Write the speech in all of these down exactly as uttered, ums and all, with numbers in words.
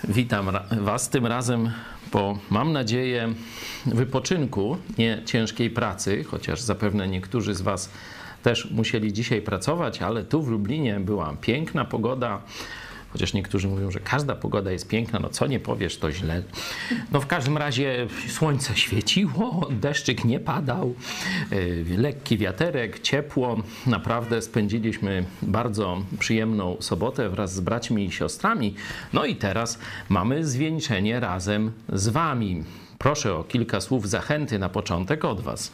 Witam Was tym razem po, mam nadzieję, wypoczynku, nie ciężkiej pracy, chociaż zapewne niektórzy z Was też musieli dzisiaj pracować, ale tu w Lublinie była piękna pogoda. Chociaż niektórzy mówią, że każda pogoda jest piękna, no co nie powiesz, to źle. No w każdym razie słońce świeciło, deszczyk nie padał, yy, lekki wiaterek, ciepło. Naprawdę spędziliśmy bardzo przyjemną sobotę wraz z braćmi i siostrami. No i teraz mamy zwieńczenie razem z Wami. Proszę o kilka słów zachęty na początek od Was.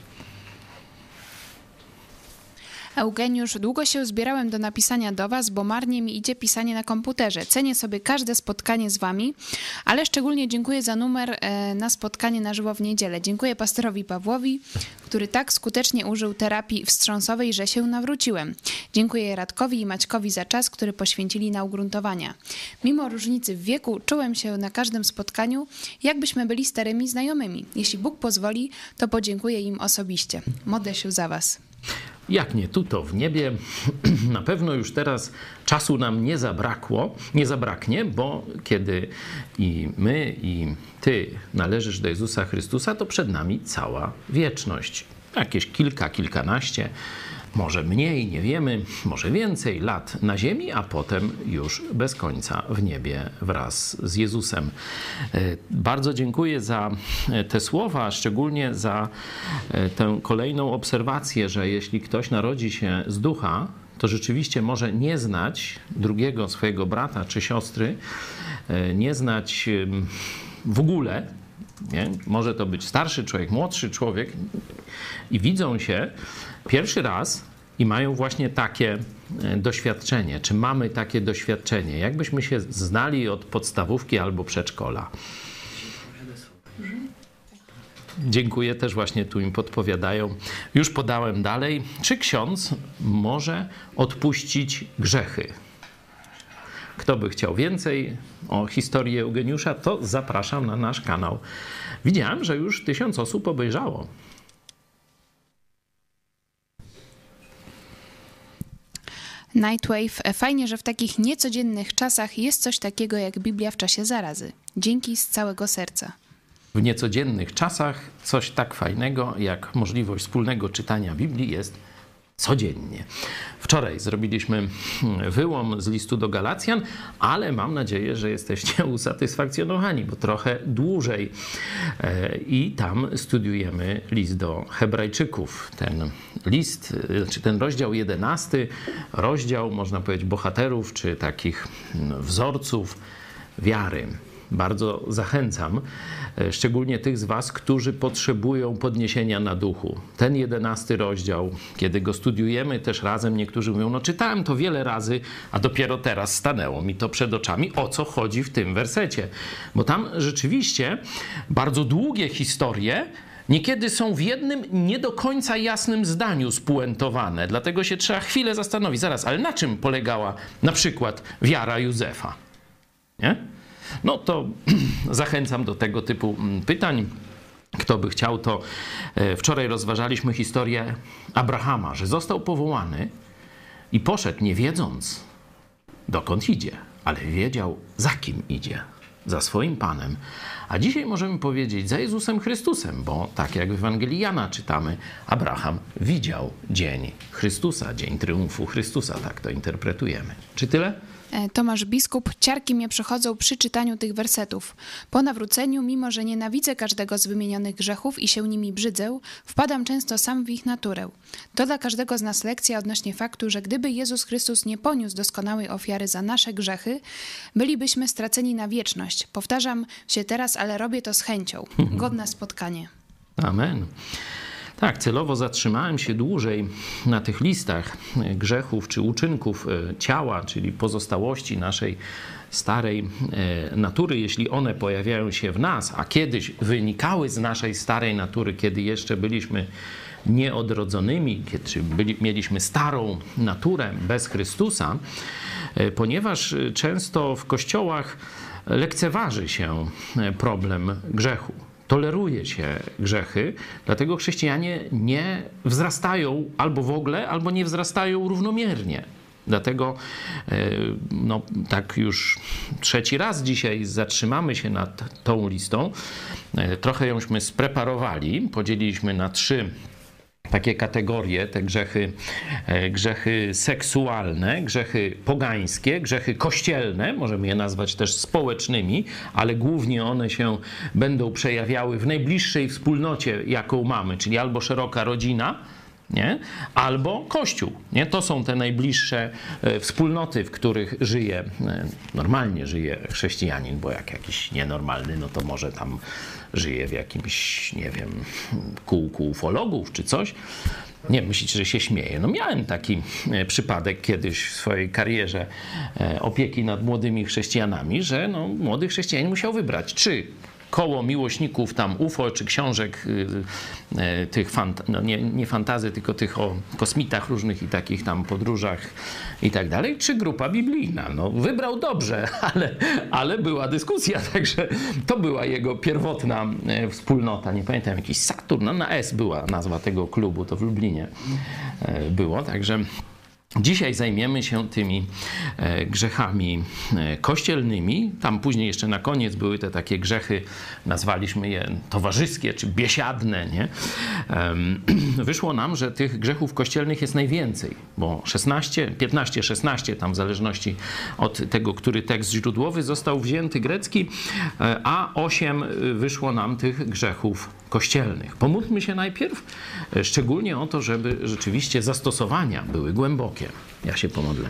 Eugeniusz, długo się zbierałem do napisania do Was, bo marnie mi idzie pisanie na komputerze. Cenię sobie każde spotkanie z Wami, ale szczególnie dziękuję za numer na spotkanie na żywo w niedzielę. Dziękuję pastorowi Pawłowi, który tak skutecznie użył terapii wstrząsowej, że się nawróciłem. Dziękuję Radkowi i Maćkowi za czas, który poświęcili na ugruntowania. Mimo różnicy w wieku czułem się na każdym spotkaniu, jakbyśmy byli starymi znajomymi. Jeśli Bóg pozwoli, to podziękuję im osobiście. Modlę się za Was. Jak nie tu, to w niebie. Na pewno już teraz czasu nam nie zabrakło, nie zabraknie, bo kiedy i my, i Ty należysz do Jezusa Chrystusa, to przed nami cała wieczność. Jakieś kilka, kilkanaście, może mniej, nie wiemy, może więcej lat na ziemi, a potem już bez końca w niebie wraz z Jezusem. Bardzo dziękuję za te słowa, szczególnie za tę kolejną obserwację, że jeśli ktoś narodzi się z ducha, to rzeczywiście może nie znać drugiego swojego brata czy siostry, nie znać w ogóle. Nie? Może to być starszy człowiek, młodszy człowiek i widzą się pierwszy raz i mają właśnie takie doświadczenie. Czy mamy takie doświadczenie? Jakbyśmy się znali od podstawówki albo przedszkola? Dziękuję, też właśnie tu im podpowiadają. Już podałem dalej. Czy ksiądz może odpuścić grzechy? Kto by chciał więcej o historii Eugeniusza, to zapraszam na nasz kanał. Widziałem, że już tysiąc osób obejrzało. Nightwave, fajnie, że w takich niecodziennych czasach jest coś takiego jak Biblia w czasie zarazy. Dzięki z całego serca. W niecodziennych czasach coś tak fajnego jak możliwość wspólnego czytania Biblii jest codziennie. Wczoraj zrobiliśmy wyłom z listu do Galacjan, ale mam nadzieję, że jesteście usatysfakcjonowani, bo trochę dłużej. I tam studiujemy list do Hebrajczyków. Ten list, czy ten rozdział jedenasty, rozdział, można powiedzieć, bohaterów, czy takich wzorców wiary. Bardzo zachęcam, szczególnie tych z Was, którzy potrzebują podniesienia na duchu. Ten jedenasty rozdział, kiedy go studiujemy też razem, niektórzy mówią, no czytałem to wiele razy, a dopiero teraz stanęło mi to przed oczami, o co chodzi w tym wersecie. Bo tam rzeczywiście bardzo długie historie niekiedy są w jednym nie do końca jasnym zdaniu spuentowane. Dlatego się trzeba chwilę zastanowić. Zaraz, ale na czym polegała na przykład wiara Józefa? Nie? No to zachęcam do tego typu pytań. Kto by chciał, to wczoraj rozważaliśmy historię Abrahama, że został powołany i poszedł nie wiedząc, dokąd idzie, ale wiedział, za kim idzie. Za swoim Panem. A dzisiaj możemy powiedzieć za Jezusem Chrystusem, bo tak jak w Ewangelii Jana czytamy, Abraham widział dzień Chrystusa, dzień triumfu Chrystusa, tak to interpretujemy. Czy tyle? Tomasz Biskup, ciarki mnie przechodzą przy czytaniu tych wersetów. Po nawróceniu, mimo że nienawidzę każdego z wymienionych grzechów i się nimi brzydzę, wpadam często sam w ich naturę. To dla każdego z nas lekcja odnośnie faktu, że gdyby Jezus Chrystus nie poniósł doskonałej ofiary za nasze grzechy, bylibyśmy straceni na wieczność. Powtarzam się teraz, ale robię to z chęcią. Godne spotkanie. Amen. Tak, celowo zatrzymałem się dłużej na tych listach grzechów czy uczynków ciała, czyli pozostałości naszej starej natury, jeśli one pojawiają się w nas, a kiedyś wynikały z naszej starej natury, kiedy jeszcze byliśmy nieodrodzonymi, kiedy byli, mieliśmy starą naturę bez Chrystusa, ponieważ często w kościołach lekceważy się problem grzechu. Toleruje się grzechy, dlatego chrześcijanie nie wzrastają albo w ogóle, albo nie wzrastają równomiernie. Dlatego no, tak już trzeci raz dzisiaj zatrzymamy się nad tą listą. Trochę jąśmy spreparowali, podzieliliśmy na trzy takie kategorie, te grzechy, grzechy seksualne, grzechy pogańskie, grzechy kościelne, możemy je nazwać też społecznymi, ale głównie one się będą przejawiały w najbliższej wspólnocie, jaką mamy, czyli albo szeroka rodzina, nie? Albo Kościół. Nie? To są te najbliższe wspólnoty, w których żyje, normalnie żyje chrześcijanin, bo jak jakiś nienormalny, no to może tam żyje w jakimś, nie wiem, kółku ufologów czy coś. Nie, myślicie, że się śmieję. No miałem taki przypadek kiedyś w swojej karierze opieki nad młodymi chrześcijanami, że no, młody chrześcijanin musiał wybrać, czy koło miłośników tam U F O, czy książek y, y, tych, fant- no nie, nie fantazy, tylko tych o kosmitach różnych i takich tam podróżach i tak dalej, czy grupa biblijna. No wybrał dobrze, ale, ale była dyskusja, także to była jego pierwotna y, wspólnota. Nie pamiętam, jakiś Saturn, no na S była nazwa tego klubu, to w Lublinie y, było, także dzisiaj zajmiemy się tymi grzechami kościelnymi. Tam później jeszcze na koniec były te takie grzechy, nazwaliśmy je towarzyskie czy biesiadne, nie? Wyszło nam, że tych grzechów kościelnych jest najwięcej, bo szesnaście, piętnaście, szesnaście tam w zależności od tego, który tekst źródłowy został wzięty grecki, a osiem wyszło nam tych grzechów kościelnych. Pomódlmy się najpierw, szczególnie o to, żeby rzeczywiście zastosowania były głębokie. Ja się pomodlę.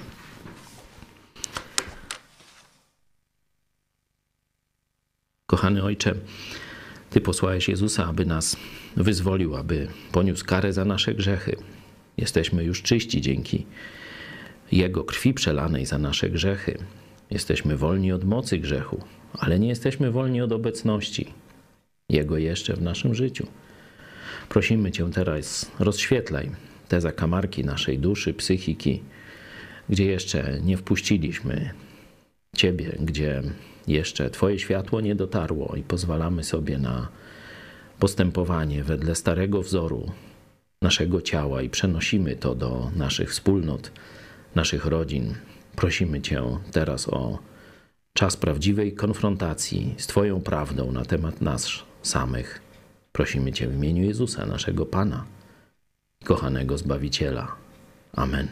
Kochany Ojcze, Ty posłałeś Jezusa, aby nas wyzwolił, aby poniósł karę za nasze grzechy. Jesteśmy już czyści dzięki Jego krwi przelanej za nasze grzechy. Jesteśmy wolni od mocy grzechu, ale nie jesteśmy wolni od obecności Jego jeszcze w naszym życiu. Prosimy Cię teraz, rozświetlaj te zakamarki naszej duszy, psychiki, gdzie jeszcze nie wpuściliśmy Ciebie, gdzie jeszcze Twoje światło nie dotarło i pozwalamy sobie na postępowanie wedle starego wzoru naszego ciała i przenosimy to do naszych wspólnot, naszych rodzin. Prosimy Cię teraz o czas prawdziwej konfrontacji z Twoją prawdą na temat nas samych. Prosimy Cię w imieniu Jezusa, naszego Pana, kochanego Zbawiciela. Amen.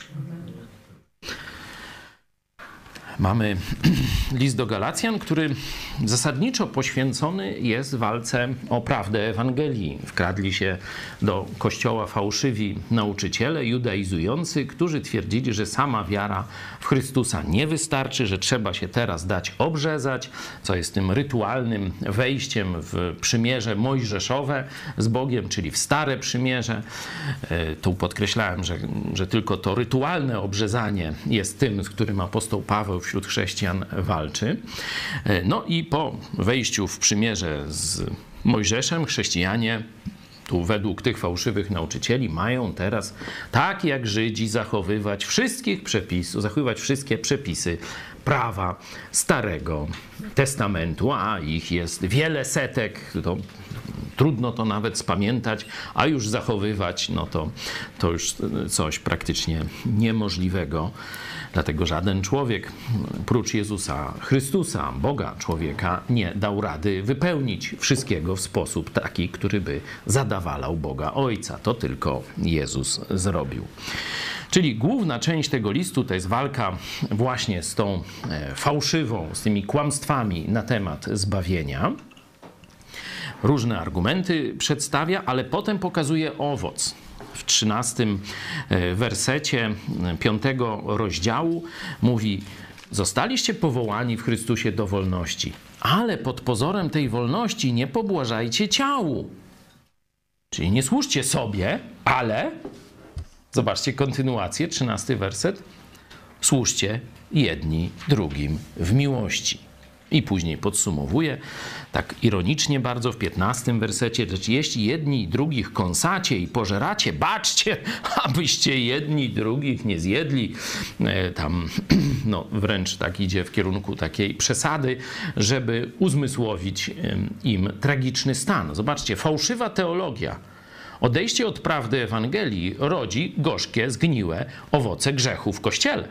Mamy list do Galacjan, który zasadniczo poświęcony jest walce o prawdę Ewangelii. Wkradli się do kościoła fałszywi nauczyciele judaizujący, którzy twierdzili, że sama wiara w Chrystusa nie wystarczy, że trzeba się teraz dać obrzezać, co jest tym rytualnym wejściem w przymierze mojżeszowe z Bogiem, czyli w stare przymierze. Tu podkreślałem, że, że tylko to rytualne obrzezanie jest tym, z którym apostoł Paweł wśród chrześcijan walczy. No i po wejściu w przymierze z Mojżeszem chrześcijanie tu według tych fałszywych nauczycieli mają teraz, tak jak Żydzi, zachowywać wszystkich przepisów, zachowywać wszystkie przepisy prawa Starego Testamentu, a ich jest wiele setek, to trudno to nawet spamiętać, a już zachowywać, no to, to już coś praktycznie niemożliwego. Dlatego żaden człowiek, prócz Jezusa Chrystusa, Boga człowieka, nie dał rady wypełnić wszystkiego w sposób taki, który by zadawalał Boga Ojca. To tylko Jezus zrobił. Czyli główna część tego listu to jest walka właśnie z tą fałszywą, z tymi kłamstwami na temat zbawienia. Różne argumenty przedstawia, ale potem pokazuje owoc. W trzynastym wersecie piątego rozdziału mówi: zostaliście powołani w Chrystusie do wolności, ale pod pozorem tej wolności nie pobłażajcie ciału. Czyli nie służcie sobie, ale, zobaczcie kontynuację, trzynasty werset, służcie jedni drugim w miłości. I później podsumowuje, tak ironicznie bardzo w piętnastym wersecie, że jeśli jedni drugich kąsacie i pożeracie, baczcie, abyście jedni drugich nie zjedli. Tam no, wręcz tak idzie w kierunku takiej przesady, żeby uzmysłowić im tragiczny stan. Zobaczcie, fałszywa teologia Odejście od prawdy Ewangelii rodzi gorzkie, zgniłe owoce grzechu w Kościele.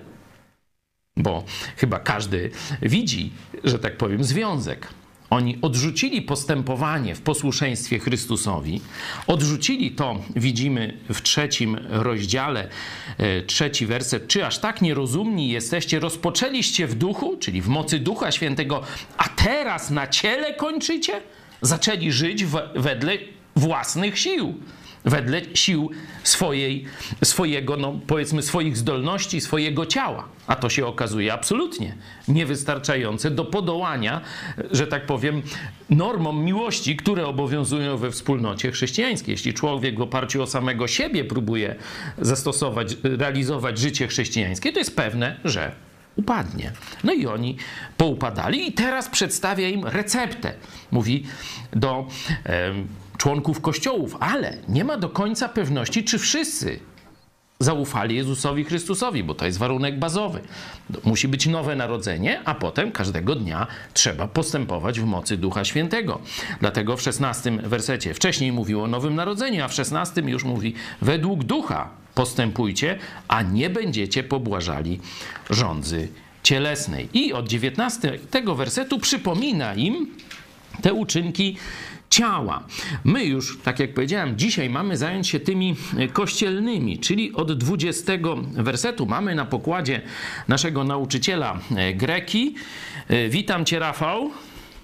Bo chyba każdy widzi, że tak powiem, związek. Oni odrzucili postępowanie w posłuszeństwie Chrystusowi. Odrzucili to, widzimy w trzecim rozdziale, trzeci werset. Czy aż tak nierozumni jesteście? Rozpoczęliście w duchu, czyli w mocy Ducha Świętego, a teraz na ciele kończycie? Zaczęli żyć w, wedle własnych sił. Wedle sił swojej, swojego, no powiedzmy, swoich zdolności, swojego ciała. A to się okazuje absolutnie niewystarczające do podołania, że tak powiem, normom miłości, które obowiązują we wspólnocie chrześcijańskiej. Jeśli człowiek w oparciu o samego siebie próbuje zastosować, realizować życie chrześcijańskie, to jest pewne, że upadnie. No i oni poupadali i teraz przedstawia im receptę. Mówi do e, członków kościołów, ale nie ma do końca pewności, czy wszyscy zaufali Jezusowi Chrystusowi, bo to jest warunek bazowy. Musi być nowe narodzenie, a potem każdego dnia trzeba postępować w mocy Ducha Świętego. Dlatego w szesnastym wersecie wcześniej mówił o nowym narodzeniu, a w szesnastym już mówi według Ducha postępujcie, a nie będziecie pobłażali żądzy cielesnej. I od dziewiętnastego wersetu przypomina im te uczynki ciała. My już, tak jak powiedziałem, dzisiaj mamy zająć się tymi kościelnymi, czyli od dwudziestego wersetu mamy na pokładzie naszego nauczyciela greki. Witam cię, Rafał.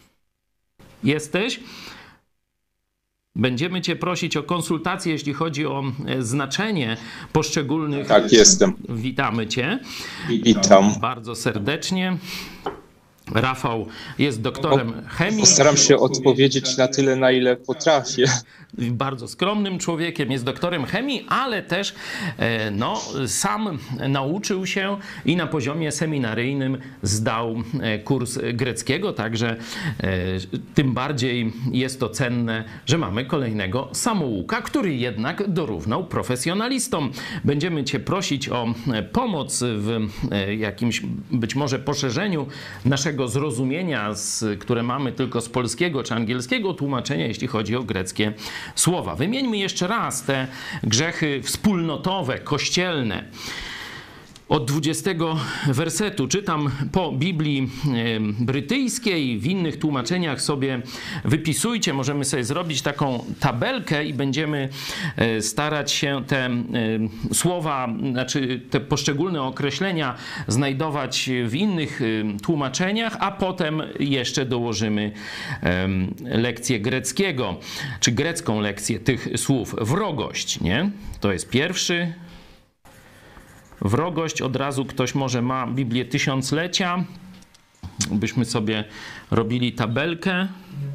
Jesteś? Będziemy cię prosić o konsultację, jeśli chodzi o znaczenie poszczególnych... Tak, jestem. Witamy cię. Witam. Bardzo serdecznie. Rafał jest doktorem chemii. Postaram się odpowiedzieć na tyle, na ile potrafię. Bardzo skromnym człowiekiem, jest doktorem chemii, ale też no, sam nauczył się i na poziomie seminaryjnym zdał kurs greckiego, także tym bardziej jest to cenne, że mamy kolejnego samouka, który jednak dorównał profesjonalistom. Będziemy cię prosić o pomoc w jakimś być może poszerzeniu naszego zrozumienia, z, które mamy tylko z polskiego czy angielskiego tłumaczenia, jeśli chodzi o greckie słowa. Wymieńmy jeszcze raz te grzechy wspólnotowe, kościelne. Od dwudziestego wersetu czytam po Biblii brytyjskiej, w innych tłumaczeniach sobie wypisujcie, możemy sobie zrobić taką tabelkę i będziemy starać się te słowa, znaczy te poszczególne określenia znajdować w innych tłumaczeniach, a potem jeszcze dołożymy lekcję greckiego, czy grecką lekcję tych słów. Wrogość, nie? To jest pierwszy. Wrogość, od razu ktoś może ma Biblię Tysiąclecia, byśmy sobie robili tabelkę.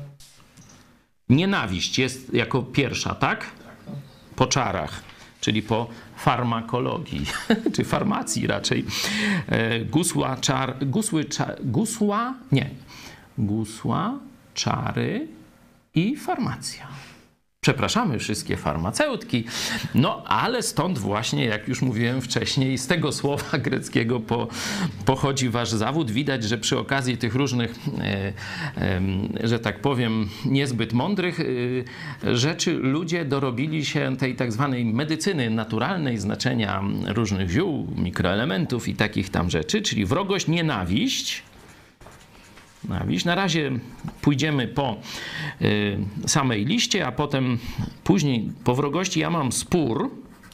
Nienawiść jest jako pierwsza, tak? Po czarach, czyli po farmakologii, czy farmacji raczej. Gusła, czar, gusły, czar, gusła, nie, gusła, czary i farmacja. Przepraszamy wszystkie farmaceutki, no ale stąd właśnie, jak już mówiłem wcześniej, z tego słowa greckiego po, pochodzi wasz zawód. Widać, że przy okazji tych różnych, e, e, że tak powiem, niezbyt mądrych e, rzeczy ludzie dorobili się tej tak zwanej medycyny naturalnej, znaczenia różnych ziół, mikroelementów i takich tam rzeczy, czyli wrogość, nienawiść. Na razie pójdziemy po y, samej liście, a potem później po wrogości ja mam spór.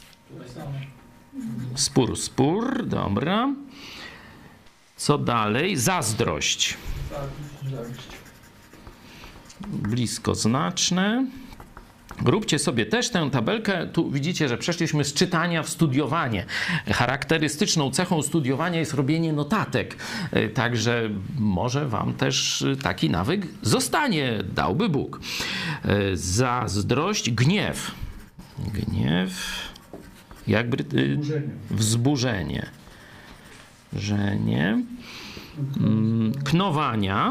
Spór, spór, dobra. Co dalej? Zazdrość. Bliskoznaczne. Róbcie sobie też tę tabelkę. Tu widzicie, że przeszliśmy z czytania w studiowanie. Charakterystyczną cechą studiowania jest robienie notatek. Także może wam też taki nawyk zostanie, dałby Bóg. Zazdrość, gniew. Gniew, jakby wzburzenie. Żenie. Knowania.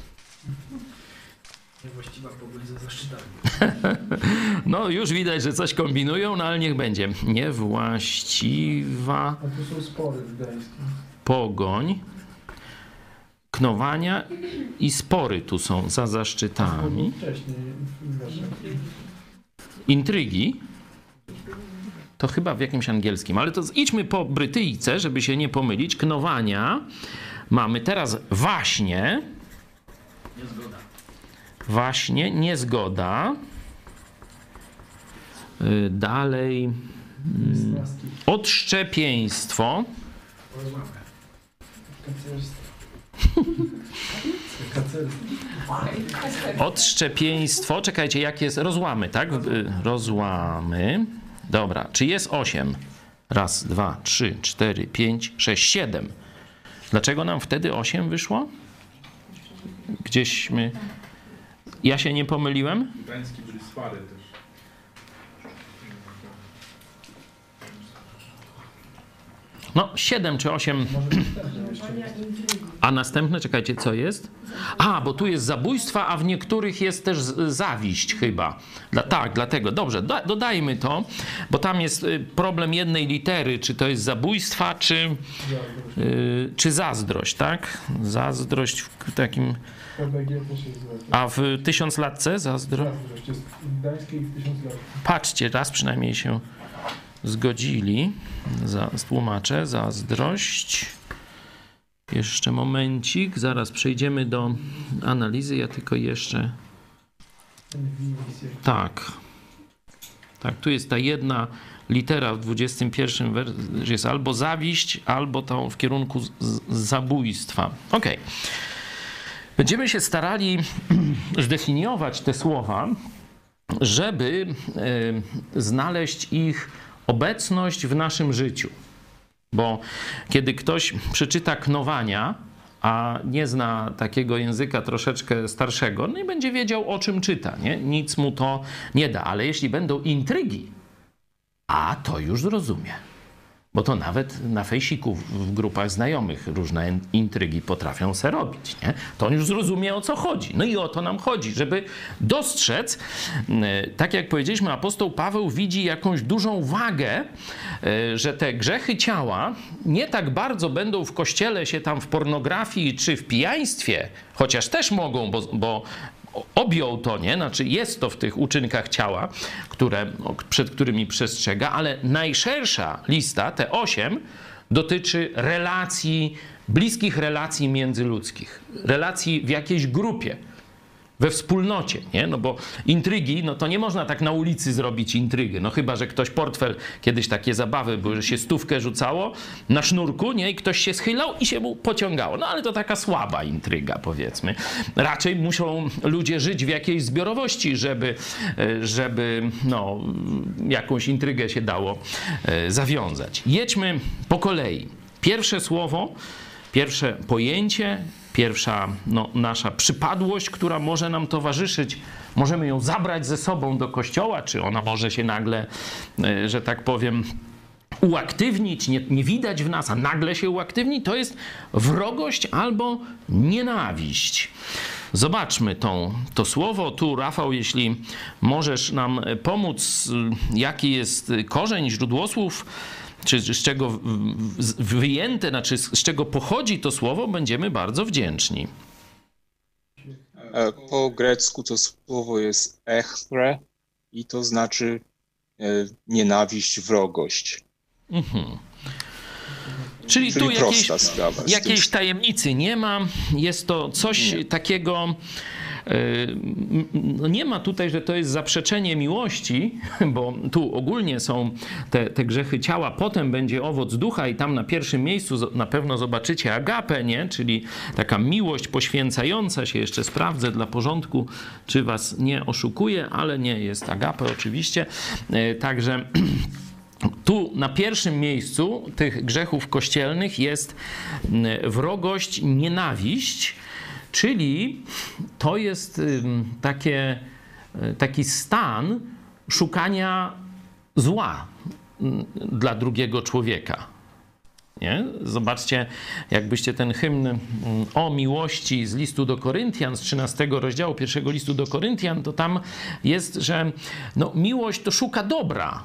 Niewłaściwa pogoń za zaszczytami. No już widać, że coś kombinują, no ale niech będzie. Niewłaściwa A tu są spory w Gdańsku. pogoń, knowania i spory tu są za zaszczytami. Wcześniej w Warszawie. intrygi, to chyba w jakimś angielskim, ale to idźmy po Brytyjce, żeby się nie pomylić. Knowania. Mamy teraz waśnie. Niezgoda. Waśnie, niezgoda. Yy, dalej. Yy, odszczepieństwo. Odszczepieństwo. Czekajcie, jak jest? Rozłamy, tak? Yy, rozłamy. Dobra, czy jest osiem? Raz, dwa, trzy, cztery, pięć, sześć, siedem. Dlaczego nam wtedy osiem wyszło? Gdzieśmy... Ja się nie pomyliłem? Gdański byli swary też. No, siedem czy osiem. A następne, czekajcie, co jest? A, bo tu jest zabójstwa, a w niektórych jest też zawiść chyba. Dla, tak, dlatego. Dobrze, do, dodajmy to, bo tam jest problem jednej litery, czy to jest zabójstwa, czy, yy, czy zazdrość, tak? Zazdrość w takim... A w tysiąclatce zazdrość? Zazdrość jest w Gdańskiej w tysiąclatce. Patrzcie, raz przynajmniej się zgodzili. Za, tłumaczę, zazdrość. Jeszcze momencik, zaraz przejdziemy do analizy. Ja tylko jeszcze... Tak. Tak, tu jest ta jedna litera w dwudziestym pierwszym wers- jest albo zawiść, albo to w kierunku z- z- zabójstwa. Okej. Okay. Będziemy się starali zdefiniować te słowa, żeby y, znaleźć ich obecność w naszym życiu. Bo kiedy ktoś przeczyta knowania, a nie zna takiego języka troszeczkę starszego, no i będzie wiedział, o czym czyta, nie? Nic mu to nie da. Ale jeśli będą intrygi, a to już zrozumie. Bo to nawet na fejsiku w grupach znajomych różne intrygi potrafią se robić, nie? To on już zrozumie, o co chodzi. No i o to nam chodzi, żeby dostrzec, tak jak powiedzieliśmy, apostoł Paweł widzi jakąś dużą wagę, że te grzechy ciała nie tak bardzo będą w kościele się tam w pornografii czy w pijaństwie, chociaż też mogą, bo, bo objął to, nie? Znaczy jest to w tych uczynkach ciała, które, przed którymi przestrzega, ale najszersza lista, te osiem, dotyczy relacji, bliskich relacji międzyludzkich. Relacji w jakiejś grupie, we wspólnocie, nie? No bo intrygi, no to nie można tak na ulicy zrobić intrygy, no chyba, że ktoś portfel, kiedyś takie zabawy były, że się stówkę rzucało na sznurku, nie? I ktoś się schylał i się mu pociągało. No ale to taka słaba intryga, powiedzmy. Raczej muszą ludzie żyć w jakiejś zbiorowości, żeby, żeby no, jakąś intrygę się dało zawiązać. Jedźmy po kolei. Pierwsze słowo, pierwsze pojęcie, pierwsza no, nasza przypadłość, która może nam towarzyszyć, możemy ją zabrać ze sobą do kościoła, czy ona może się nagle, że tak powiem, uaktywnić, nie, nie widać w nas, a nagle się uaktywni, to jest wrogość albo nienawiść. Zobaczmy tą, to słowo. Tu, Rafał, jeśli możesz nam pomóc, jaki jest korzeń, źródło słów, czy z czego wyjęte, znaczy z czego pochodzi to słowo, będziemy bardzo wdzięczni. Po grecku to słowo jest echre i to znaczy nienawiść, wrogość. Mhm. Czyli, Czyli tu jakiejś, sprawa, jakiejś tajemnicy nie ma. Jest to coś nie. takiego... Nie ma tutaj, że to jest zaprzeczenie miłości, bo tu ogólnie są te, te grzechy ciała, potem będzie owoc ducha i tam na pierwszym miejscu na pewno zobaczycie agapę, nie? Czyli taka miłość poświęcająca się. Jeszcze sprawdzę dla porządku, czy was nie oszukuje, ale nie jest agapę oczywiście. Także tu na pierwszym miejscu tych grzechów kościelnych jest wrogość, nienawiść. Czyli to jest takie, taki stan szukania zła dla drugiego człowieka. Nie? Zobaczcie, jakbyście ten hymn o miłości z listu do Koryntian, z trzynastego rozdziału pierwszego listu do Koryntian, to tam jest, że no, miłość to szuka dobra.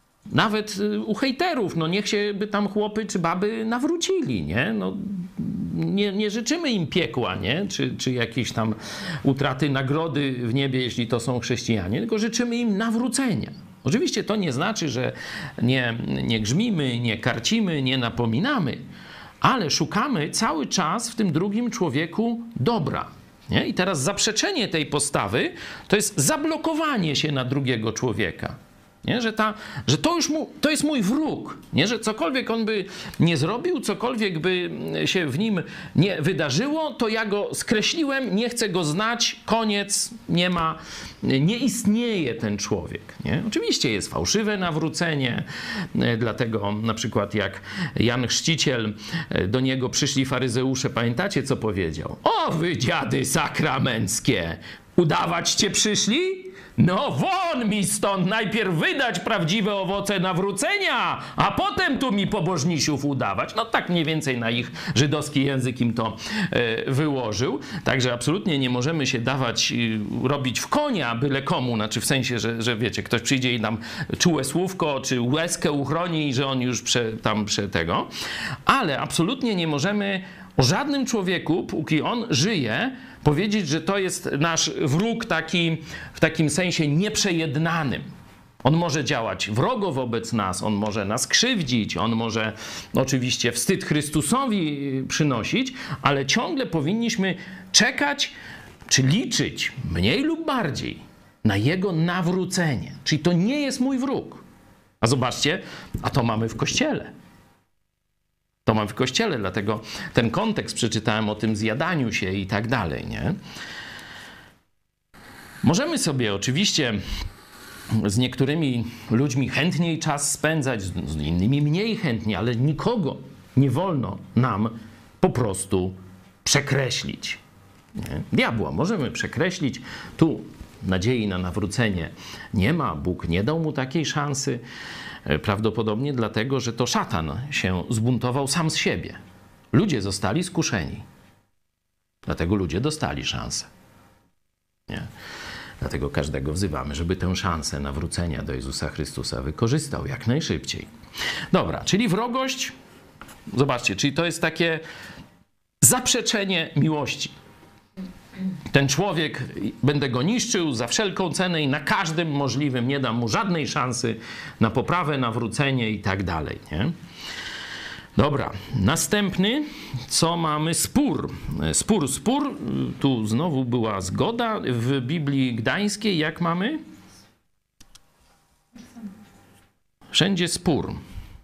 Nawet u hejterów, no niech się by tam chłopy czy baby nawrócili, nie? No, nie, nie życzymy im piekła, nie? Czy, czy jakiejś tam utraty nagrody w niebie, jeśli to są chrześcijanie, tylko życzymy im nawrócenia. Oczywiście to nie znaczy, że nie, nie grzmimy, nie karcimy, nie napominamy, ale szukamy cały czas w tym drugim człowieku dobra. Nie? I teraz zaprzeczenie tej postawy to jest zablokowanie się na drugiego człowieka. Nie? Że, ta, że to już mu, to jest mój wróg, nie? Że cokolwiek on by nie zrobił, cokolwiek by się w nim nie wydarzyło, to ja go skreśliłem, nie chcę go znać, koniec, nie ma, nie istnieje ten człowiek. Nie? Oczywiście jest fałszywe nawrócenie, dlatego na przykład jak Jan Chrzciciel, do niego przyszli faryzeusze, pamiętacie co powiedział? O wy dziady sakramenckie, udawać cię przyszli? No won mi stąd, najpierw wydać prawdziwe owoce nawrócenia, a potem tu mi pobożnisiów udawać. No tak mniej więcej na ich żydowski język im to e, wyłożył. Także absolutnie nie możemy się dawać, e, robić w konia byle komu, znaczy w sensie, że, że wiecie, ktoś przyjdzie i nam czułe słówko czy łezkę uchroni i że on już prze, tam prze tego. Ale absolutnie nie możemy o żadnym człowieku, póki on żyje, powiedzieć, że to jest nasz wróg taki, w takim sensie nieprzejednanym. On może działać wrogo wobec nas, on może nas krzywdzić, on może oczywiście wstyd Chrystusowi przynosić, ale ciągle powinniśmy czekać, czy liczyć mniej lub bardziej na jego nawrócenie. Czyli to nie jest mój wróg. A zobaczcie, a to mamy w Kościele. To mam w Kościele, dlatego ten kontekst przeczytałem o tym zjadaniu się i tak dalej, nie? Możemy sobie oczywiście z niektórymi ludźmi chętniej czas spędzać, z innymi mniej chętnie, ale nikogo nie wolno nam po prostu przekreślić. Nie? Diabła możemy przekreślić. Tu nadziei na nawrócenie nie ma. Bóg nie dał mu takiej szansy. Prawdopodobnie dlatego, że to szatan się zbuntował sam z siebie. Ludzie zostali skuszeni. Dlatego ludzie dostali szansę. Nie? Dlatego każdego wzywamy, żeby tę szansę nawrócenia do Jezusa Chrystusa wykorzystał jak najszybciej. Dobra, czyli wrogość, zobaczcie, czyli to jest takie zaprzeczenie miłości. Ten człowiek, będę go niszczył za wszelką cenę i na każdym możliwym, nie dam mu żadnej szansy na poprawę, nawrócenie i tak dalej, nie? Dobra, następny, co mamy? Spór. Spór, spór. Tu znowu była zgoda. W Biblii Gdańskiej jak mamy? Wszędzie spór.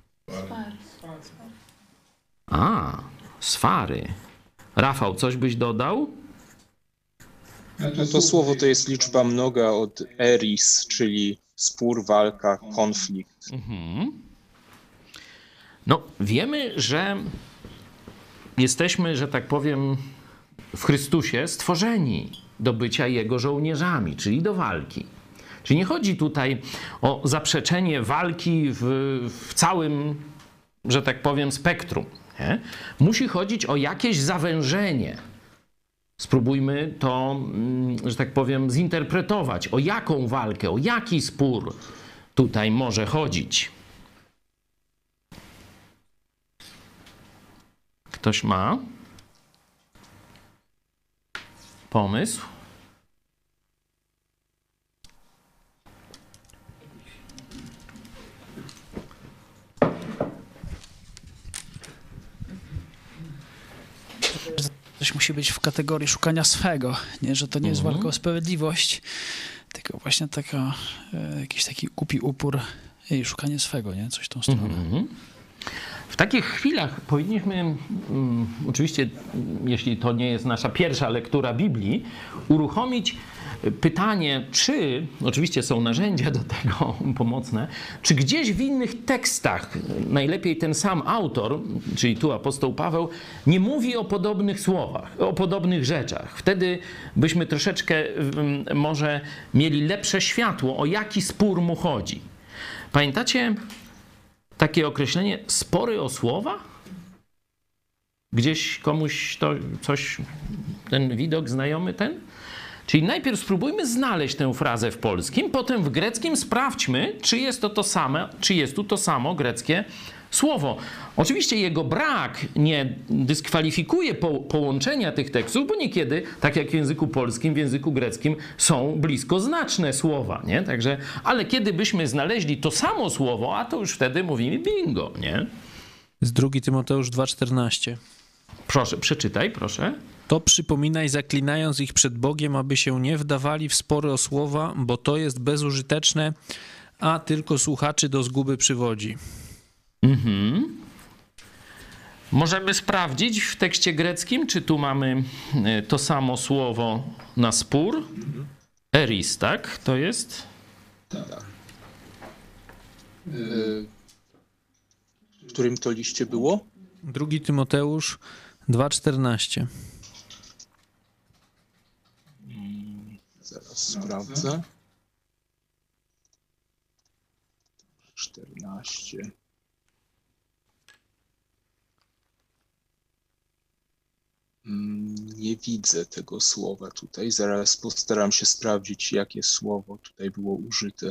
A, swary. Rafał, coś byś dodał? No to słowo to jest liczba mnoga od eris, czyli spór, walka, konflikt. Mhm. No, wiemy, że jesteśmy, że tak powiem, w Chrystusie stworzeni do bycia Jego żołnierzami, czyli do walki. Czyli nie chodzi tutaj o zaprzeczenie walki w, w całym, że tak powiem, spektrum. Nie? Musi chodzić o jakieś zawężenie. Spróbujmy to, że tak powiem, zinterpretować. O jaką walkę, o jaki spór tutaj może chodzić? Ktoś ma pomysł? Coś musi być w kategorii szukania swego, nie? Że to nie jest Mhm. walka o sprawiedliwość, tylko właśnie taka, e, jakiś taki głupi upór i szukanie swego, nie? Coś w tą stronę. Mhm. W takich chwilach powinniśmy, um, oczywiście, jeśli to nie jest nasza pierwsza lektura Biblii, uruchomić pytanie, czy, oczywiście są narzędzia do tego pomocne, czy gdzieś w innych tekstach, najlepiej ten sam autor, czyli tu apostoł Paweł, nie mówi o podobnych słowach, o podobnych rzeczach. Wtedy byśmy troszeczkę um, może mieli lepsze światło, o jaki spór mu chodzi. Pamiętacie takie określenie spory o słowa? Gdzieś komuś to coś, ten widok znajomy ten? Czyli najpierw spróbujmy znaleźć tę frazę w polskim, potem w greckim sprawdźmy, czy jest to to samo, czy jest tu to samo greckie słowo. Oczywiście jego brak nie dyskwalifikuje po, połączenia tych tekstów, bo niekiedy, tak jak w języku polskim, w języku greckim są bliskoznaczne słowa, nie? Także, ale kiedy byśmy znaleźli to samo słowo, a to już wtedy mówimy bingo, nie? Z drugi Tymoteusz dwa czternaście. Proszę, przeczytaj, proszę. To przypominaj, zaklinając ich przed Bogiem, aby się nie wdawali w spory o słowa, bo to jest bezużyteczne, a tylko słuchaczy do zguby przywodzi. Mhm. Możemy sprawdzić w tekście greckim, czy tu mamy to samo słowo na spór. Eris, tak? To jest? Tak. W którym to liście było? drugi Tymoteusz dwa czternaście. Zaraz sprawdzę. czternaście. Nie widzę tego słowa tutaj. Zaraz postaram się sprawdzić, jakie słowo tutaj było użyte.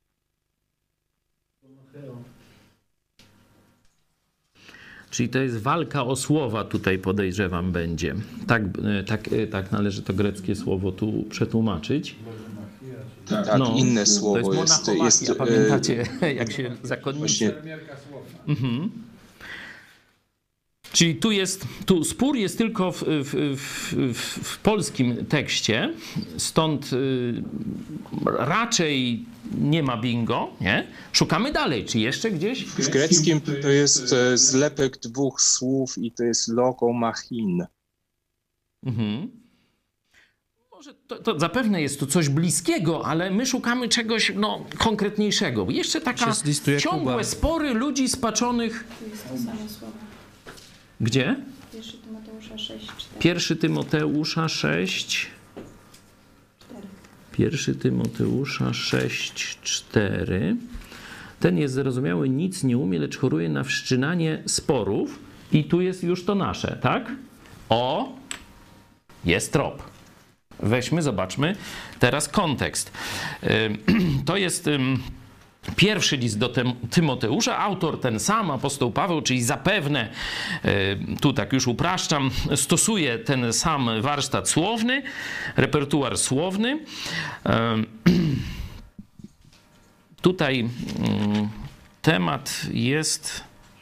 Czyli to jest walka o słowa tutaj, podejrzewam, będzie. Tak, tak, tak należy to greckie słowo tu przetłumaczyć. Tak, tak no, inne słowo to jest. jest, jest, jest pamiętacie, jak się zakonnicy... Właśnie... Mhm. Czyli tu jest, tu spór jest tylko w, w, w, w polskim tekście, stąd y, raczej nie ma bingo, nie? Szukamy dalej, czy jeszcze gdzieś? W greckim to jest zlepek dwóch słów i to jest logomachin. Mhm. Może to, to zapewne jest to coś bliskiego, ale my szukamy czegoś no, konkretniejszego. Jeszcze taka ciągłe spory ludzi spaczonych... To jest to samo słowo. Gdzie? Pierwszy Tymoteusza sześć, cztery. Pierwszy Tymoteusza sześć. Pierwszy Tymoteusza sześć, cztery. Ten jest zarozumiały, nic nie umie, lecz choruje na wszczynanie sporów. I tu jest już to nasze, tak? O, jest trop. Weźmy, zobaczmy teraz kontekst. To jest... Pierwszy list do Tymoteusza, autor ten sam, apostoł Paweł, czyli zapewne, tu tak już upraszczam, stosuje ten sam warsztat słowny, repertuar słowny. Tutaj temat jest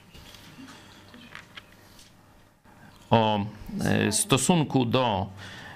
o stosunku do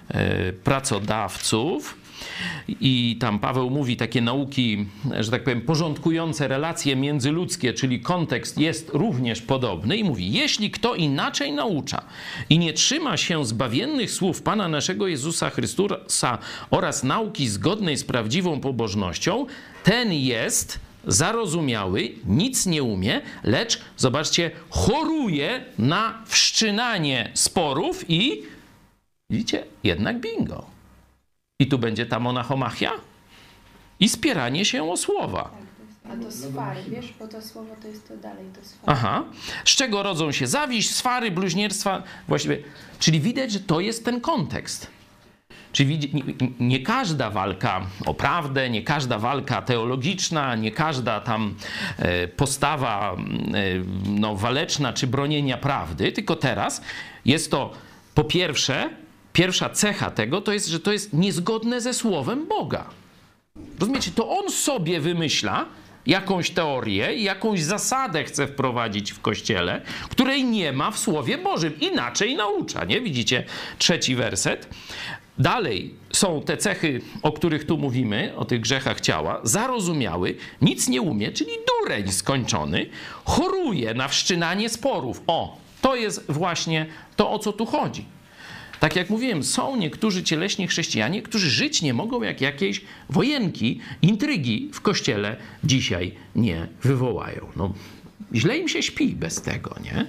pracodawców. I tam Paweł mówi takie nauki, że tak powiem, porządkujące relacje międzyludzkie, czyli kontekst jest również podobny i mówi, jeśli kto inaczej naucza i nie trzyma się zbawiennych słów Pana naszego Jezusa Chrystusa oraz nauki zgodnej z prawdziwą pobożnością, ten jest zarozumiały, nic nie umie, lecz, zobaczcie, choruje na wszczynanie sporów i, widzicie, jednak bingo. I tu będzie ta monachomachia i spieranie się o słowa. A to swary, wiesz, bo to słowo to jest to dalej, to swary. Aha. Z czego rodzą się zawiść, swary, bluźnierstwa, właściwie. Czyli widać, że to jest ten kontekst. Czyli nie, nie każda walka o prawdę, nie każda walka teologiczna, nie każda tam e, postawa e, no, waleczna czy bronienia prawdy, tylko teraz jest to po pierwsze, pierwsza cecha tego to jest, że to jest niezgodne ze słowem Boga. Rozumiecie? To on sobie wymyśla jakąś teorię i jakąś zasadę chce wprowadzić w Kościele, której nie ma w Słowie Bożym. Inaczej naucza, nie? Widzicie? Trzeci werset. Dalej są te cechy, o których tu mówimy, o tych grzechach ciała. Zarozumiały, nic nie umie, czyli dureń skończony, choruje na wszczynanie sporów. O, to jest właśnie to, o co tu chodzi. Tak jak mówiłem, są niektórzy cieleśni chrześcijanie, którzy żyć nie mogą, jak jakieś wojenki, intrygi w Kościele dzisiaj nie wywołają. No, źle im się śpi bez tego, nie?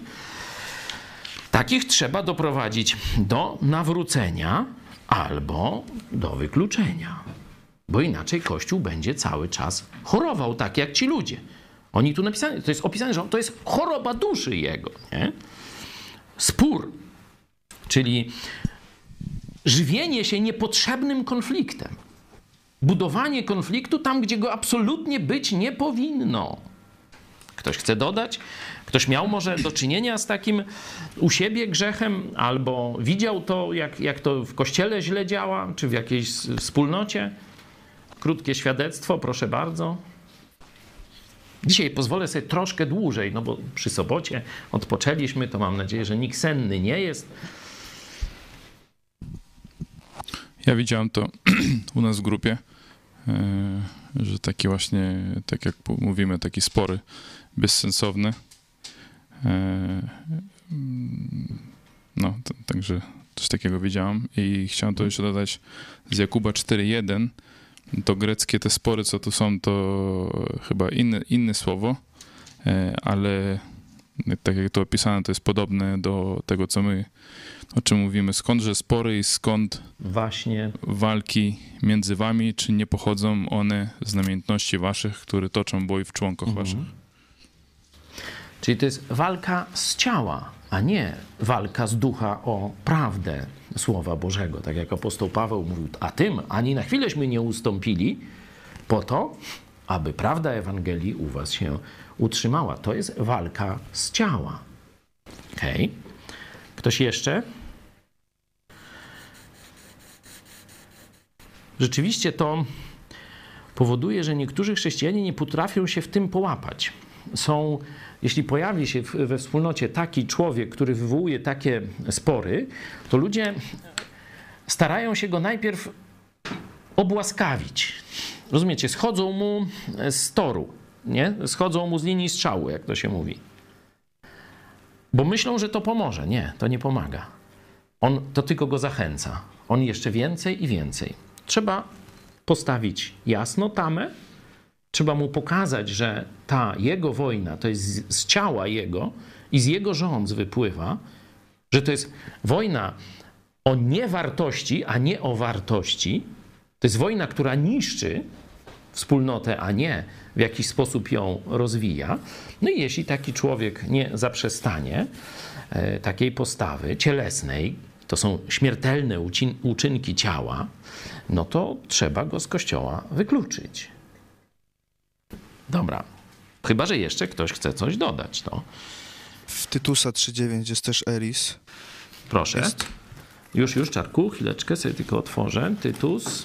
Takich trzeba doprowadzić do nawrócenia albo do wykluczenia, bo inaczej Kościół będzie cały czas chorował, tak jak ci ludzie. Oni tu napisane, to jest opisane, że to jest choroba duszy jego, nie? Spór, czyli żywienie się niepotrzebnym konfliktem. Budowanie konfliktu tam, gdzie go absolutnie być nie powinno. Ktoś chce dodać? Ktoś miał może do czynienia z takim u siebie grzechem, albo widział to, jak, jak to w kościele źle działa, czy w jakiejś wspólnocie? Krótkie świadectwo, proszę bardzo. Dzisiaj pozwolę sobie troszkę dłużej, no bo przy sobocie odpoczęliśmy, to mam nadzieję, że nikt senny nie jest. Ja widziałem to u nas w grupie, że takie właśnie, tak jak mówimy, takie spory bezsensowne. No, to, także coś takiego widziałem i chciałem to jeszcze dodać z Jakuba cztery jeden. To greckie te spory, co tu są, to chyba inne, inne słowo, ale tak jak to opisane, to jest podobne do tego, co my, o czym mówimy. Skądże spory i skąd właśnie walki między wami, czy nie pochodzą one z namiętności waszych, które toczą boj w członkach mhm. waszych? Czyli to jest walka z ciała, a nie walka z ducha o prawdę Słowa Bożego. Tak jak apostoł Paweł mówił, a tym ani na chwilęśmy nie ustąpili po to, aby prawda Ewangelii u was się utrzymała. To jest walka z ciała. Okej. Okay. Ktoś jeszcze? Rzeczywiście to powoduje, że niektórzy chrześcijanie nie potrafią się w tym połapać. Są, jeśli pojawi się we wspólnocie taki człowiek, który wywołuje takie spory, to ludzie starają się go najpierw obłaskawić. Rozumiecie? Schodzą mu z toru, nie? Schodzą mu z linii strzału, jak to się mówi. Bo myślą, że to pomoże. Nie, to nie pomaga. On to tylko go zachęca. On jeszcze więcej i więcej. Trzeba postawić jasno tamę. Trzeba mu pokazać, że ta jego wojna to jest z, z ciała jego i z jego rządz wypływa, że to jest wojna o niewartości, a nie o wartości. To jest wojna, która niszczy wspólnotę, a nie w jakiś sposób ją rozwija. No i jeśli taki człowiek nie zaprzestanie e, takiej postawy cielesnej, to są śmiertelne ucin- uczynki ciała, no to trzeba go z kościoła wykluczyć. Dobra. Chyba że jeszcze ktoś chce coś dodać, to. W Tytusa trzy dziewięć jest też eris. Proszę. Jest. Już, już, Czarku, chwileczkę sobie tylko otworzę. Tytus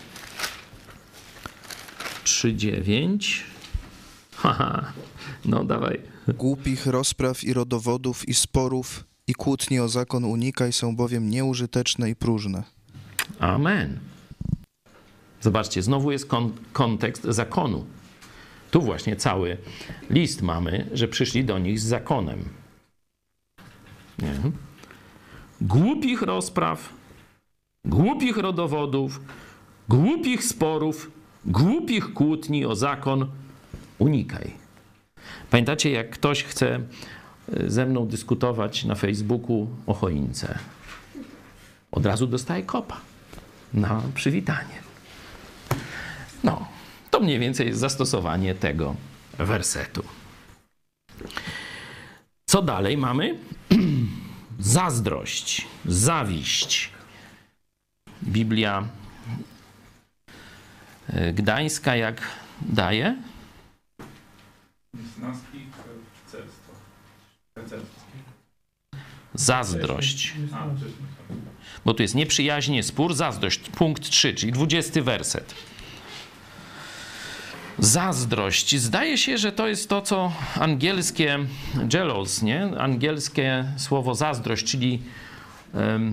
trzy dziewięć. Haha, no dawaj. Głupich rozpraw i rodowodów i sporów i kłótni o zakon unikaj, są bowiem nieużyteczne i próżne. Amen. Zobaczcie, znowu jest kon- kontekst zakonu. Tu właśnie cały list mamy, że przyszli do nich z zakonem. Nie? Głupich rozpraw, głupich rodowodów, głupich sporów, głupich kłótni o zakon unikaj. Pamiętacie, jak ktoś chce ze mną dyskutować na Facebooku o choince? Od razu dostaje kopa na przywitanie. No, to mniej więcej jest zastosowanie tego wersetu. Co dalej mamy? Zazdrość, zawiść. Biblia Gdańska jak daje? Zazdrość. Bo tu jest nieprzyjaźnie, spór, zazdrość. Punkt trzy, czyli dwudziesty werset. Zazdrość. Zdaje się, że to jest to, co angielskie jealous, nie? Angielskie słowo zazdrość, czyli um,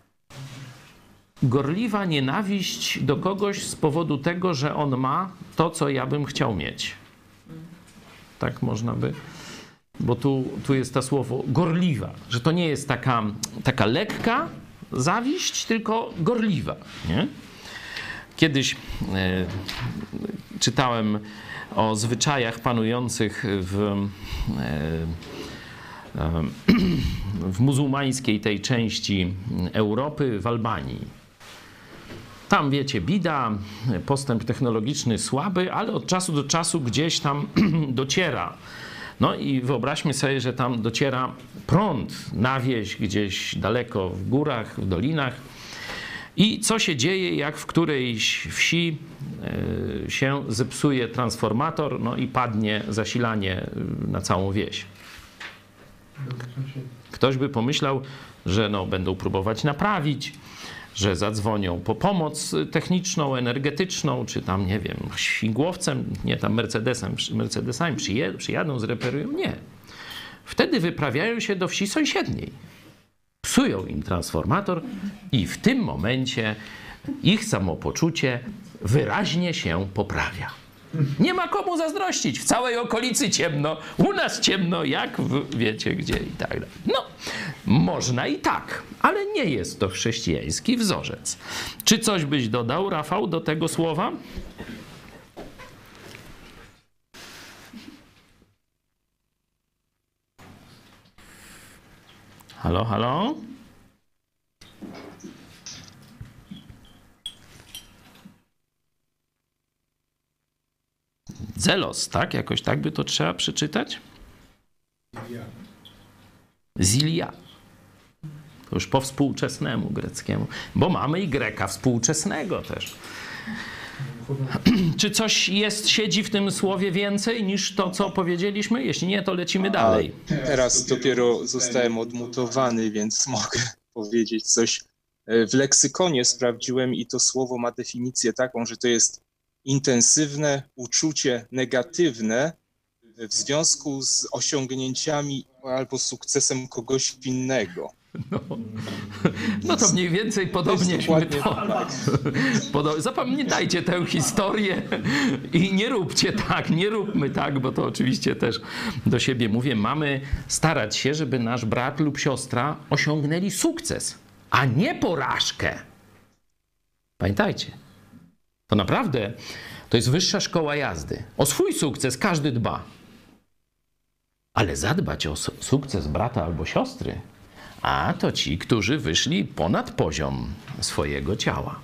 gorliwa nienawiść do kogoś z powodu tego, że on ma to, co ja bym chciał mieć. Tak można by... Bo tu, tu jest to słowo gorliwa, że to nie jest taka, taka lekka zawiść, tylko gorliwa, nie? Kiedyś e, czytałem o zwyczajach panujących w, e, e, w muzułmańskiej tej części Europy, w Albanii. Tam, wiecie, bida, postęp technologiczny słaby, ale od czasu do czasu gdzieś tam dociera. No i wyobraźmy sobie, że tam dociera prąd na wieś gdzieś daleko w górach, w dolinach. I co się dzieje, jak w którejś wsi się zepsuje transformator, no i padnie zasilanie na całą wieś. Ktoś by pomyślał, że no, będą próbować naprawić, że zadzwonią po pomoc techniczną, energetyczną, czy tam, nie wiem, śmigłowcem, nie, tam Mercedesem, Mercedesami przyje, przyjadą, zreperują. Nie. Wtedy wyprawiają się do wsi sąsiedniej. Psują im transformator i w tym momencie ich samopoczucie wyraźnie się poprawia. Nie ma komu zazdrościć. W całej okolicy ciemno, u nas ciemno, jak w, wiecie gdzie i tak dalej. No, można i tak, ale nie jest to chrześcijański wzorzec. Czy coś byś dodał, Rafał, do tego słowa? Halo, halo? Zelos, tak? Jakoś tak by to trzeba przeczytać? Zilia. To już po współczesnemu greckiemu. Bo mamy i Greka współczesnego też. Czy coś jest, siedzi w tym słowie więcej niż to, co powiedzieliśmy? Jeśli nie, to lecimy dalej. A teraz dopiero zostałem odmutowany, więc mogę powiedzieć coś. W leksykonie sprawdziłem i to słowo ma definicję taką, że to jest intensywne uczucie negatywne w związku z osiągnięciami albo sukcesem kogoś innego. No, no to mniej więcej podobnieśmy to. Podobnie. Zapamiętajcie tę historię i nie róbcie tak, nie róbmy tak, bo to oczywiście też do siebie mówię. Mamy starać się, żeby nasz brat lub siostra osiągnęli sukces, a nie porażkę. Pamiętajcie. To naprawdę, to jest wyższa szkoła jazdy. O swój sukces każdy dba. Ale zadbać o sukces brata albo siostry, a to ci, którzy wyszli ponad poziom swojego ciała.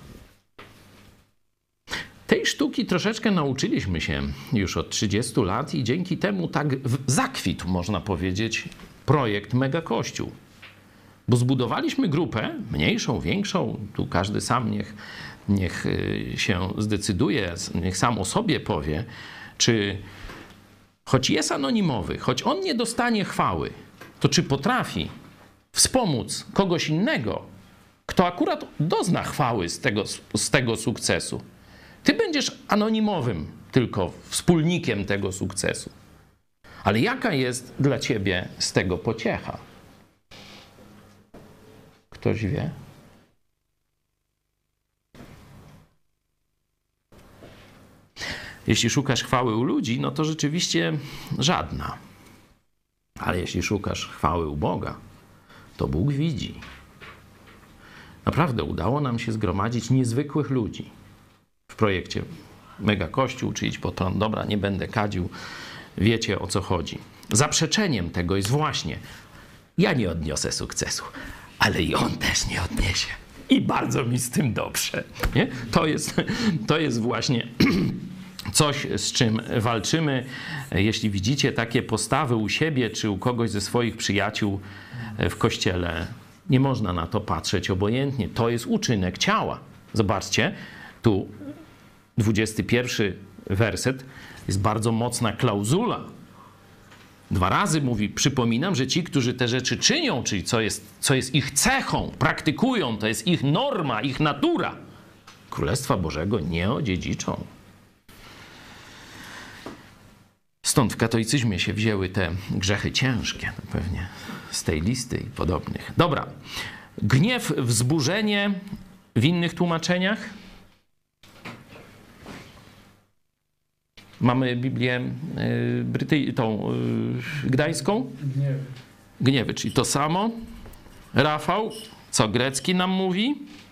Tej sztuki troszeczkę nauczyliśmy się już od trzydziestu lat i dzięki temu tak zakwitł, można powiedzieć, projekt Mega Kościół. Bo zbudowaliśmy grupę, mniejszą, większą, tu każdy sam niech, niech się zdecyduje, niech sam o sobie powie, czy choć jest anonimowy, choć on nie dostanie chwały, to czy potrafi wspomóc kogoś innego, kto akurat dozna chwały z tego, z tego sukcesu. Ty będziesz anonimowym tylko wspólnikiem tego sukcesu. Ale jaka jest dla ciebie z tego pociecha? Ktoś wie? Jeśli szukasz chwały u ludzi, no to rzeczywiście żadna. Ale jeśli szukasz chwały u Boga, to Bóg widzi. Naprawdę udało nam się zgromadzić niezwykłych ludzi w projekcie Mega Kościół, czy idź pod prąd. Dobra, nie będę kadził. Wiecie, o co chodzi. Zaprzeczeniem tego jest właśnie, ja nie odniosę sukcesu, ale i on też nie odniesie. I bardzo mi z tym dobrze. Nie? To jest, to jest właśnie coś, z czym walczymy. Jeśli widzicie takie postawy u siebie, czy u kogoś ze swoich przyjaciół w kościele, nie można na to patrzeć obojętnie. To jest uczynek ciała. Zobaczcie, tu dwudziesty pierwszy werset jest bardzo mocna klauzula. Dwa razy mówi, przypominam, że ci, którzy te rzeczy czynią, czyli co jest, co jest ich cechą, praktykują, to jest ich norma, ich natura, Królestwa Bożego nie odziedziczą. Stąd w katolicyzmie się wzięły te grzechy ciężkie, no pewnie z tej listy i podobnych. Dobra. Gniew, wzburzenie w innych tłumaczeniach. Mamy Biblię y, Bryty... tą y, gdańską. Gniewy. Gniewy, czyli to samo. Rafał, co grecki nam mówi?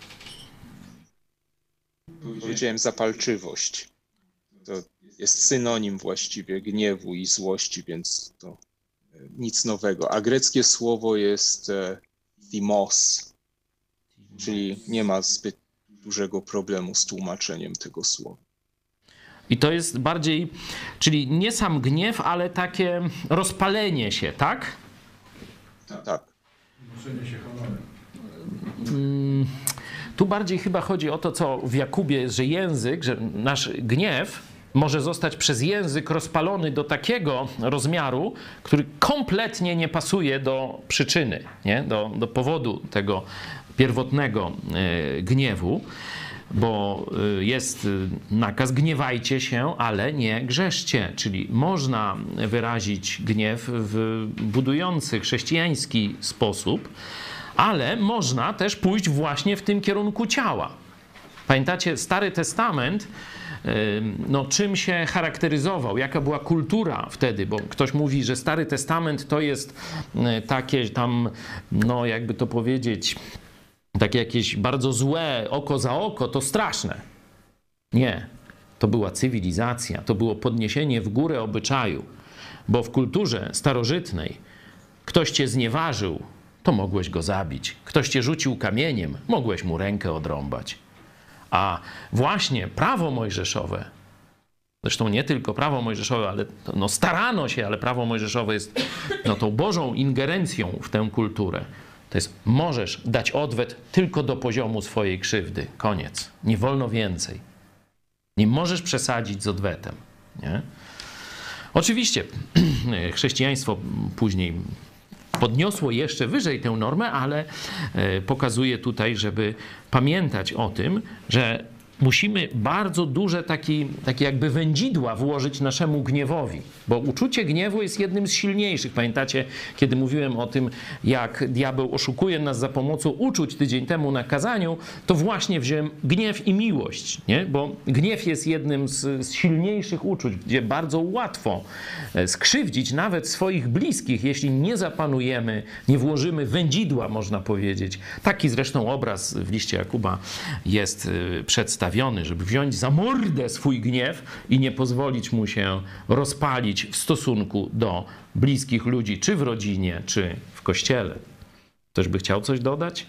Powiedziałem zapalczywość. To jest synonim właściwie gniewu i złości, więc to nic nowego. A greckie słowo jest thymos, czyli nie ma zbyt dużego problemu z tłumaczeniem tego słowa. I to jest bardziej, czyli nie sam gniew, ale takie rozpalenie się, tak? Tak. Noszenie się honorem. Hmm, Tu bardziej chyba chodzi o to, co w Jakubie jest, że język, że nasz gniew może zostać przez język rozpalony do takiego rozmiaru, który kompletnie nie pasuje do przyczyny, nie? Do, do powodu tego pierwotnego y, gniewu, bo y, jest nakaz gniewajcie się, ale nie grzeszcie, czyli można wyrazić gniew w budujący chrześcijański sposób, ale można też pójść właśnie w tym kierunku ciała. Pamiętacie, Stary Testament, no czym się charakteryzował, jaka była kultura wtedy, bo ktoś mówi, że Stary Testament to jest takie tam, no jakby to powiedzieć, takie jakieś bardzo złe, oko za oko, to straszne. Nie, to była cywilizacja, to było podniesienie w górę obyczaju, bo w kulturze starożytnej ktoś cię znieważył, to mogłeś go zabić. Ktoś cię rzucił kamieniem, mogłeś mu rękę odrąbać. A właśnie prawo mojżeszowe, zresztą nie tylko prawo mojżeszowe, ale no starano się, ale prawo mojżeszowe jest no, tą Bożą ingerencją w tę kulturę. To jest, możesz dać odwet tylko do poziomu swojej krzywdy. Koniec. Nie wolno więcej. Nie możesz przesadzić z odwetem. Nie? Oczywiście chrześcijaństwo później podniosło jeszcze wyżej tę normę, ale pokazuje tutaj, żeby pamiętać o tym, że musimy bardzo duże taki, takie jakby wędzidła włożyć naszemu gniewowi, bo uczucie gniewu jest jednym z silniejszych. Pamiętacie, kiedy mówiłem o tym, jak diabeł oszukuje nas za pomocą uczuć tydzień temu na kazaniu, to właśnie wziąłem gniew i miłość, nie? Bo gniew jest jednym z, z silniejszych uczuć, gdzie bardzo łatwo skrzywdzić nawet swoich bliskich, jeśli nie zapanujemy, nie włożymy wędzidła, można powiedzieć. Taki zresztą obraz w liście Jakuba jest przedstawiony, żeby wziąć za mordę swój gniew i nie pozwolić mu się rozpalić w stosunku do bliskich ludzi, czy w rodzinie, czy w kościele. Ktoś by chciał coś dodać?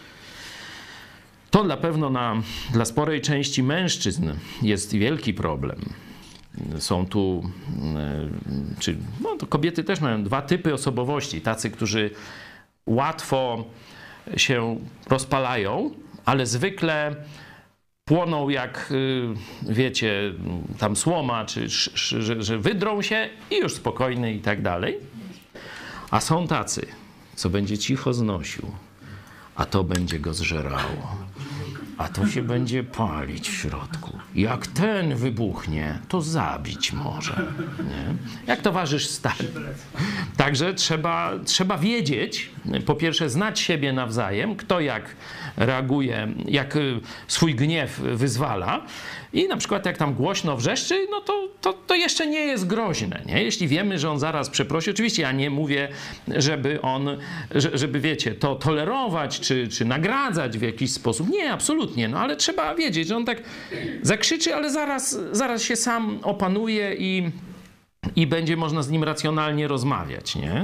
To na pewno na, dla sporej części mężczyzn jest wielki problem. Są tu, czy, no to kobiety też mają dwa typy osobowości. Tacy, którzy łatwo się rozpalają, ale zwykle płoną jak, wiecie, tam słoma, czy że, że wydrą się i już spokojny i tak dalej. A są tacy, co będzie cicho znosił, a to będzie go zżerało, a to się będzie palić w środku. Jak ten wybuchnie, to zabić może. Nie? Jak towarzysz stary. Także trzeba, trzeba wiedzieć, po pierwsze znać siebie nawzajem, kto jak reaguje, jak swój gniew wyzwala i na przykład jak tam głośno wrzeszczy, no to, to, to jeszcze nie jest groźne, nie? Jeśli wiemy, że on zaraz przeprosi, oczywiście ja nie mówię, żeby on, żeby wiecie, to tolerować czy, czy nagradzać w jakiś sposób. Nie, absolutnie, no ale trzeba wiedzieć, że on tak zakrzyczy, ale zaraz, zaraz się sam opanuje i, i będzie można z nim racjonalnie rozmawiać, nie?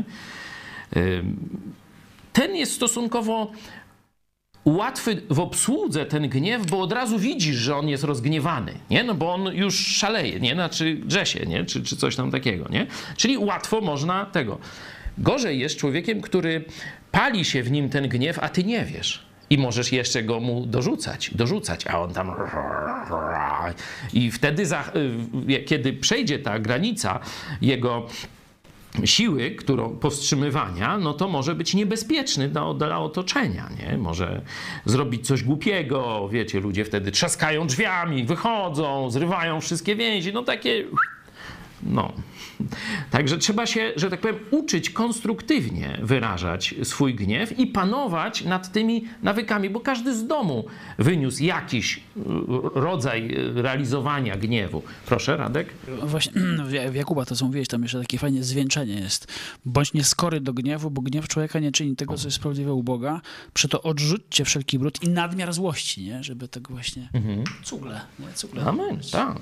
Ten jest stosunkowo łatwy w obsłudze ten gniew, bo od razu widzisz, że on jest rozgniewany, nie? No bo on już szaleje, nie? Znaczy drze się, nie? Czy, czy coś tam takiego, nie? Czyli łatwo można tego. Gorzej jest człowiekiem, który pali się w nim ten gniew, a ty nie wiesz. I możesz jeszcze go mu dorzucać, dorzucać, a on tam... I wtedy, za, kiedy przejdzie ta granica jego siły, którą powstrzymywania, no to może być niebezpieczny dla, dla otoczenia, nie? Może zrobić coś głupiego, wiecie, ludzie wtedy trzaskają drzwiami, wychodzą, zrywają wszystkie więzi, no takie... No. Także trzeba się, że tak powiem, uczyć konstruktywnie wyrażać swój gniew i panować nad tymi nawykami, bo każdy z domu wyniósł jakiś rodzaj realizowania gniewu. Proszę, Radek? Właśnie w Jakuba to co mówiłeś, tam jeszcze takie fajne zwieńczenie jest. Bądź nieskory do gniewu, bo gniew człowieka nie czyni tego, co jest sprawiedliwe u Boga. Przeto odrzućcie wszelki brud i nadmiar złości, nie? Żeby tego właśnie mhm. cugle, nie? Cugle. Amen, tak.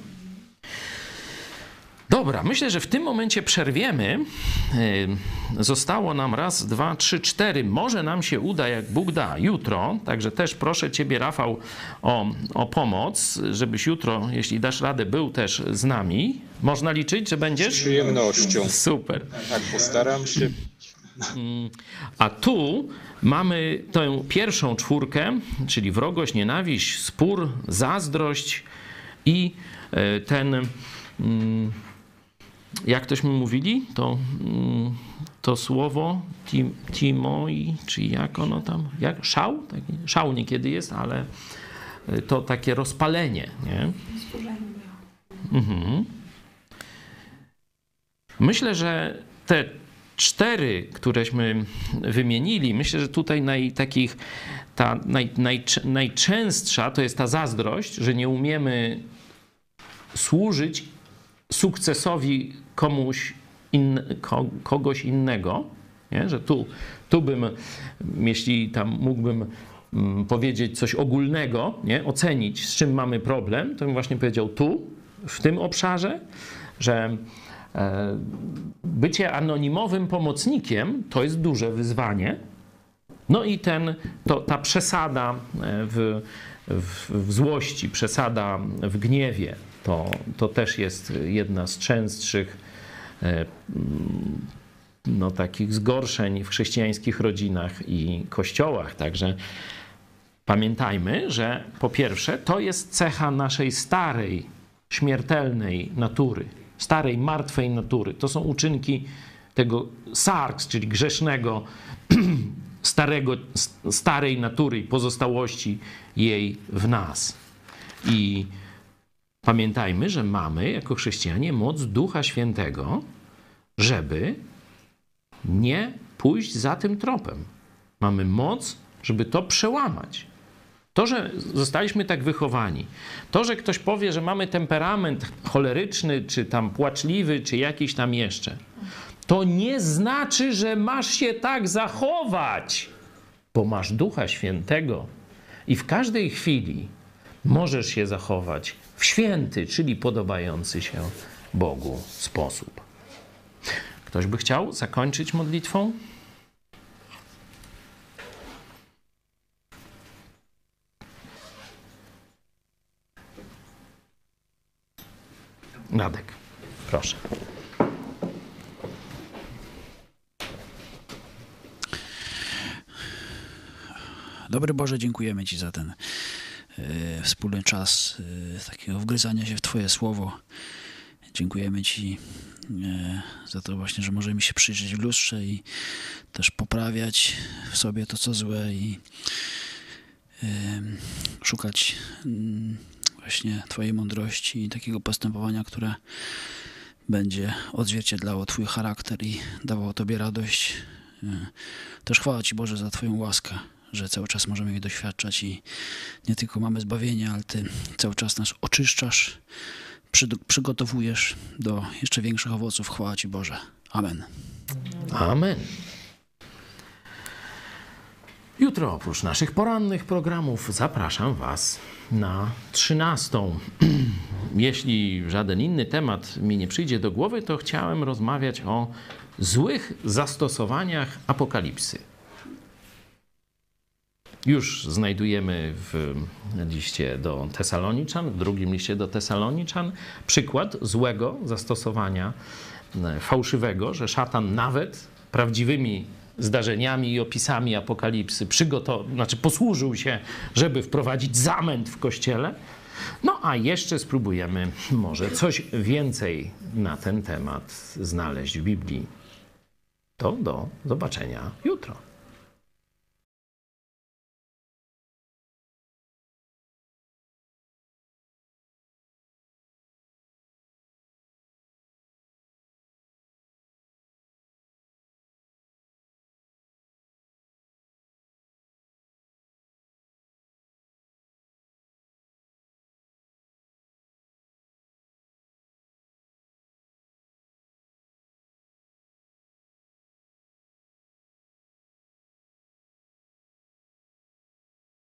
Dobra, myślę, że w tym momencie przerwiemy. Zostało nam raz, dwa, trzy, cztery. Może nam się uda, jak Bóg da, jutro. Także też proszę Ciebie, Rafał, o, o pomoc, żebyś jutro, jeśli dasz radę, był też z nami. Można liczyć, że będziesz? Z przyjemnością. Super. Tak, postaram się. A tu mamy tę pierwszą czwórkę, czyli wrogość, nienawiść, spór, zazdrość i ten, jak tośmy mówili, to, to słowo tim, timoi, czy jak ono tam, jak, szał? Taki, szał niekiedy jest, ale to takie rozpalenie, nie? Mhm. Myślę, że te cztery, któreśmy wymienili, myślę, że tutaj naj, takich, ta naj, naj, najczęstsza to jest ta zazdrość, że nie umiemy służyć sukcesowi komuś in, ko, kogoś innego, nie? Że tu, tu bym, jeśli tam mógłbym mm, powiedzieć coś ogólnego, nie? Ocenić, z czym mamy problem, to bym właśnie powiedział tu, w tym obszarze, że bycie anonimowym pomocnikiem to jest duże wyzwanie. No i ten, to, ta przesada w, w, w złości, przesada w gniewie, to, to też jest jedna z częstszych no, takich zgorszeń w chrześcijańskich rodzinach i kościołach. Także pamiętajmy, że po pierwsze to jest cecha naszej starej, śmiertelnej natury, starej, martwej natury. To są uczynki tego sarks, czyli grzesznego, starego, starej natury i pozostałości jej w nas. I pamiętajmy, że mamy jako chrześcijanie moc Ducha Świętego, żeby nie pójść za tym tropem. Mamy moc, żeby to przełamać. To, że zostaliśmy tak wychowani, to, że ktoś powie, że mamy temperament choleryczny, czy tam płaczliwy, czy jakiś tam jeszcze, to nie znaczy, że masz się tak zachować, bo masz Ducha Świętego i w każdej chwili możesz się zachować w święty, czyli podobający się Bogu sposób. Ktoś by chciał zakończyć modlitwą? Radek, proszę. Dobry Boże, dziękujemy Ci za ten y, wspólny czas y, takiego wgryzania się w Twoje słowo. Dziękujemy Ci y, za to właśnie, że możemy się przyjrzeć w lustrze i też poprawiać w sobie to, co złe i y, szukać y, właśnie Twojej mądrości i takiego postępowania, które będzie odzwierciedlało Twój charakter i dawało Tobie radość. Też chwała Ci, Boże, za Twoją łaskę, że cały czas możemy jej doświadczać i nie tylko mamy zbawienie, ale Ty cały czas nas oczyszczasz, przygotowujesz do jeszcze większych owoców. Chwała Ci, Boże. Amen. Amen. Jutro oprócz naszych porannych programów zapraszam Was na trzynastą. Jeśli żaden inny temat mi nie przyjdzie do głowy, to chciałem rozmawiać o złych zastosowaniach apokalipsy. Już znajdujemy w liście do Tesaloniczan, w drugim liście do Tesaloniczan, przykład złego zastosowania fałszywego, że szatan nawet prawdziwymi zdarzeniami i opisami apokalipsy przygotował, znaczy posłużył się, żeby wprowadzić zamęt w Kościele. No a jeszcze spróbujemy może coś więcej na ten temat znaleźć w Biblii. To do zobaczenia jutro.